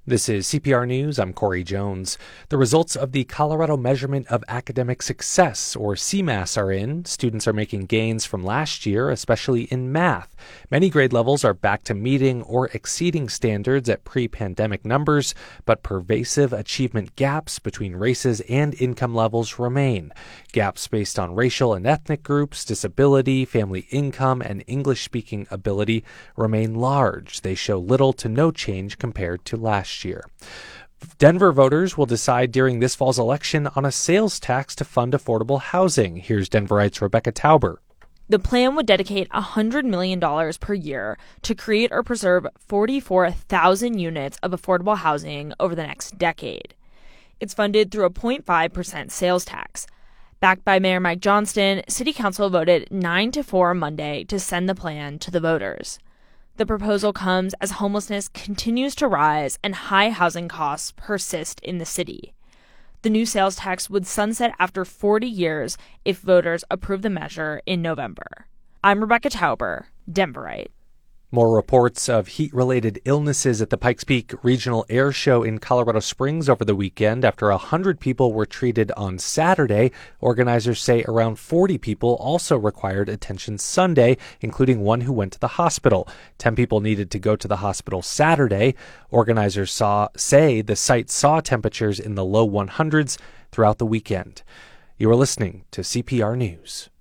This is CPR News. I'm Corey Jones. The results of the Colorado Measurement of Academic Success, or CMAS, are in. Students are making gains from last year, especially in math. Many grade levels are back to meeting or exceeding standards at pre-pandemic numbers, but pervasive achievement gaps between races and income levels remain. Gaps based on racial and ethnic groups, disability, family income, and English-speaking ability remain large. They show little to no change compared to last year. Denver voters will decide during this fall's election on a sales tax to fund affordable housing. Here's Denverite's Rebecca Tauber. The plan would dedicate $100 million per year to create or preserve 44,000 units of affordable housing over the next decade. It's funded through a 0.5% sales tax. Backed by Mayor Mike Johnston, City Council voted 9-4 Monday to send the plan to the voters. The proposal comes as homelessness continues to rise and high housing costs persist in the city. The new sales tax would sunset after 40 years if voters approve the measure in November. I'm Rebecca Tauber, Denverite. More reports of heat-related illnesses at the Pikes Peak Regional Air Show in Colorado Springs over the weekend. After 100 people were treated on Saturday, organizers say around 40 people also required attention Sunday, including one who went to the hospital. 10 people needed to go to the hospital Saturday. Organizers say the site saw temperatures in the low 100s throughout the weekend. You are listening to CPR News.